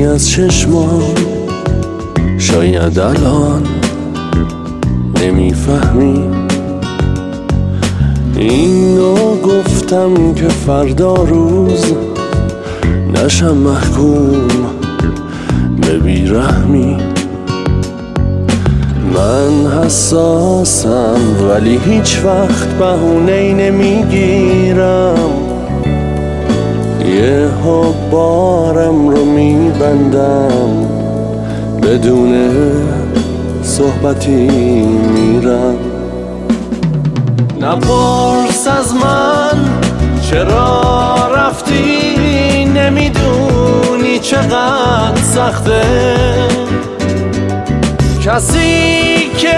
از چشمام شاید الان نمیفهمی. اینو گفتم که فردا روز نشم محکوم به بیرحمی. من حساسم ولی هیچ وقت بهونه‌ای نمیگیرم. یه بارم رو میبندم بدون صحبتی میرم. نپرس از من چرا رفتی، نمیدونی چقدر سخته. کسی که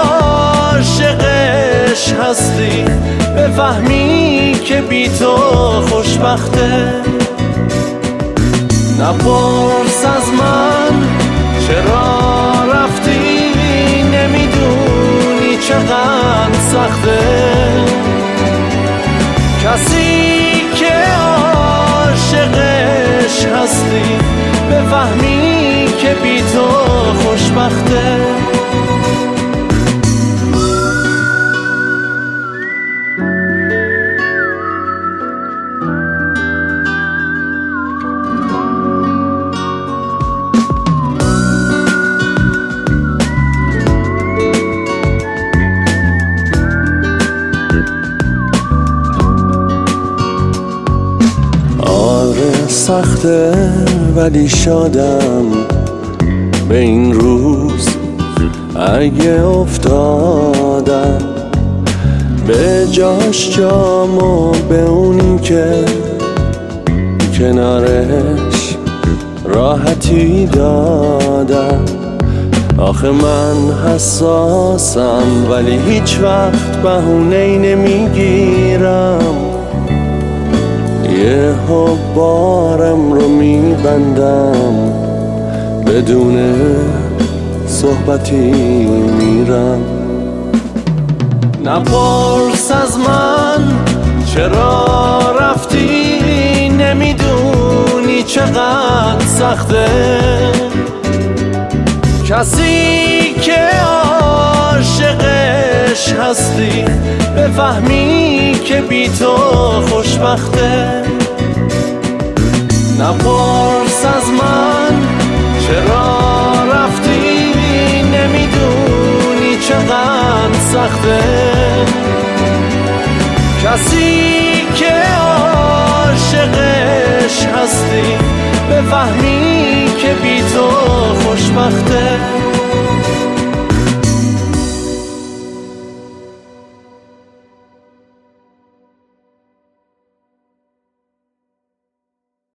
عاشقش هستی بفهمی که بی تو خوشبخته. نپرس از من چرا رفتی، نمیدونی چقدر سخته. کسی که عاشقش هستی بفهمی که بی تو خوشبخته. سخته ولی شادم به این روز. اگه افتادم به جاش جامو به اونی که کنارش راحتی دادم. آخه من حساسم ولی هیچ وقت بهونه‌ای نمیگیرم. یه بارم رو میبندم بدون صحبتی میرم. نپرس از من چرا رفتی، نمیدونی چقدر سخته. کسی که عاشقش هستی بفهمی که بی تو خوشبخته. نپرس از من چرا رفتی، نمیدونی چقدر سخته. کسی که عاشقش هستی بفهمی که بی تو خوشبخته.